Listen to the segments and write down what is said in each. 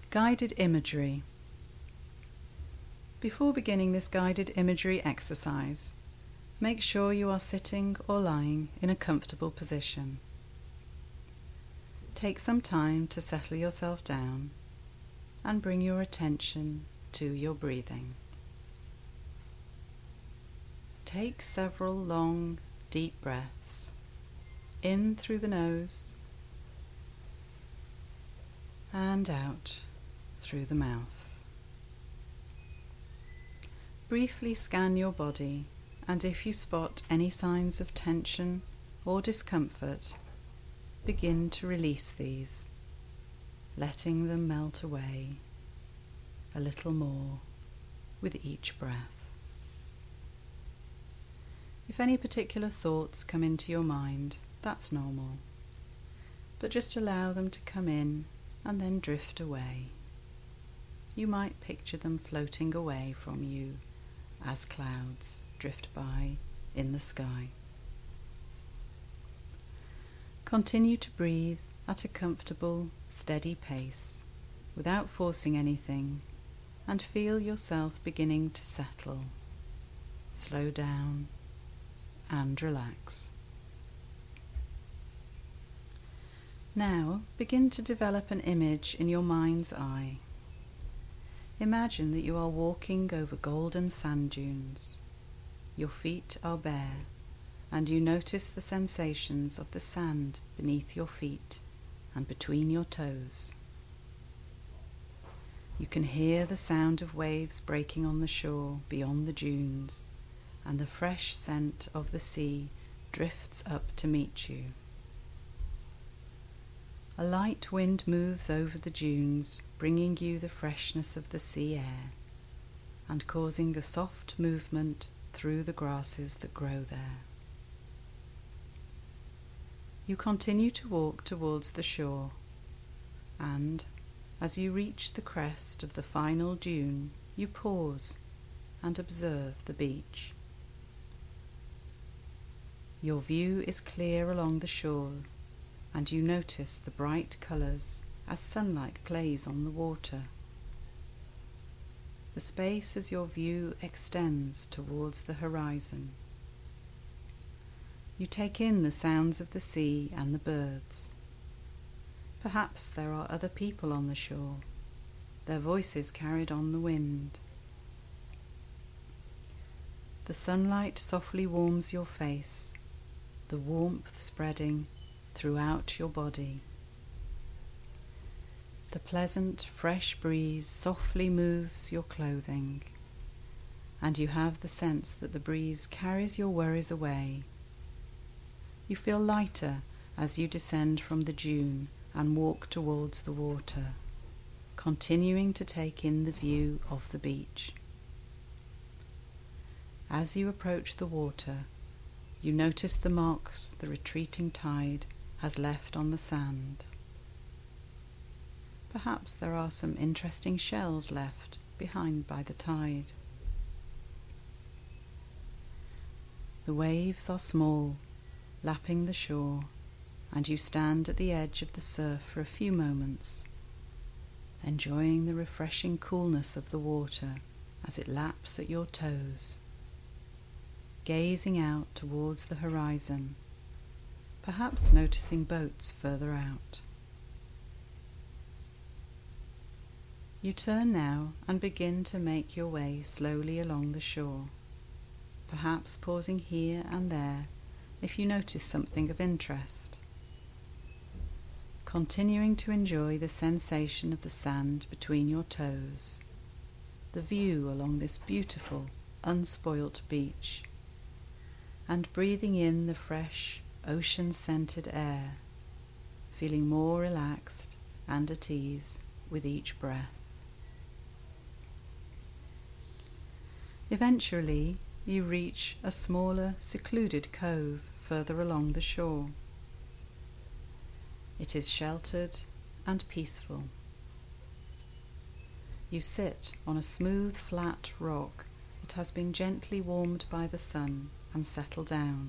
Guided imagery. Before beginning this guided imagery exercise, make sure you are sitting or lying in a comfortable position. Take some time to settle yourself down and bring your attention to your breathing. Take several long, deep breaths in through the nose and out through the mouth. Briefly scan your body, and if you spot any signs of tension or discomfort, begin to release these, letting them melt away a little more with each breath. If any particular thoughts come into your mind, that's normal, but just allow them to come in and then drift away. You might picture them floating away from you as clouds drift by in the sky. Continue to breathe at a comfortable, steady pace without forcing anything, and feel yourself beginning to settle, slow down and relax. Now begin to develop an image in your mind's eye. Imagine that you are walking over golden sand dunes. Your feet are bare, and you notice the sensations of the sand beneath your feet and between your toes. You can hear the sound of waves breaking on the shore beyond the dunes, and the fresh scent of the sea drifts up to meet you. A light wind moves over the dunes, bringing you the freshness of the sea air and causing a soft movement through the grasses that grow there. You continue to walk towards the shore, and as you reach the crest of the final dune, you pause and observe the beach. Your view is clear along the shore, and you notice the bright colours as sunlight plays on the water. The space as your view extends towards the horizon. You take in the sounds of the sea and the birds. Perhaps there are other people on the shore, their voices carried on the wind. The sunlight softly warms your face, the warmth spreading throughout your body. The pleasant, fresh breeze softly moves your clothing, and you have the sense that the breeze carries your worries away. You feel lighter as you descend from the dune and walk towards the water, continuing to take in the view of the beach. As you approach the water, you notice the marks the retreating tide has left on the sand. Perhaps there are some interesting shells left behind by the tide. The waves are small, lapping the shore, and you stand at the edge of the surf for a few moments, enjoying the refreshing coolness of the water as it laps at your toes, gazing out towards the horizon, perhaps noticing boats further out. You turn now and begin to make your way slowly along the shore, perhaps pausing here and there if you notice something of interest. Continuing to enjoy the sensation of the sand between your toes, the view along this beautiful, unspoilt beach, and breathing in the fresh, ocean-scented air, feeling more relaxed and at ease with each breath. Eventually, you reach a smaller, secluded cove further along the shore. It is sheltered and peaceful. You sit on a smooth, flat rock that has been gently warmed by the sun and settle down.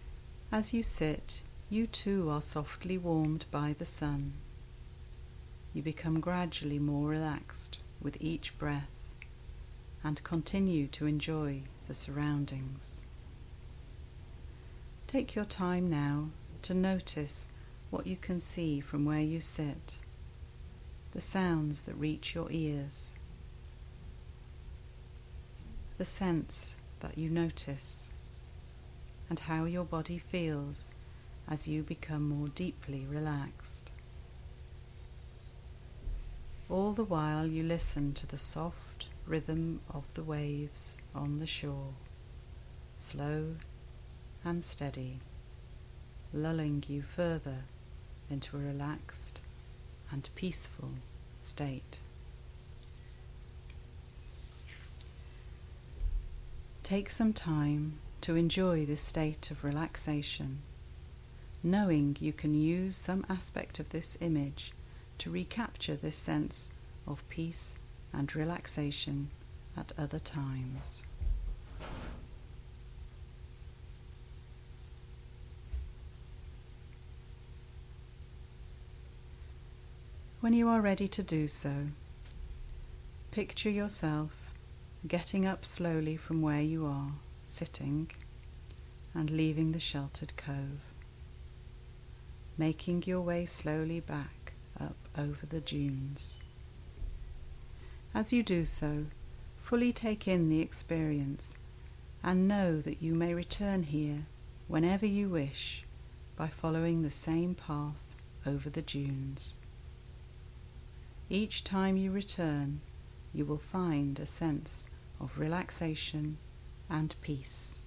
As you sit, you too are softly warmed by the sun. you become gradually more relaxed with each breath and continue to enjoy the surroundings. Take your time now to notice what you can see from where you sit, the sounds that reach your ears, the scents that you notice, and how your body feels as you become more deeply relaxed. All the while you listen to the soft rhythm of the waves on the shore, slow and steady, lulling you further into a relaxed and peaceful state. Take some time to enjoy this state of relaxation, knowing you can use some aspect of this image to recapture this sense of peace and relaxation at other times. When you are ready to do so, picture yourself getting up slowly from where you are sitting and leaving the sheltered cove, making your way slowly back up over the dunes. As you do so, fully take in the experience and know that you may return here whenever you wish by following the same path over the dunes. Each time you return, you will find a sense of relaxation and peace.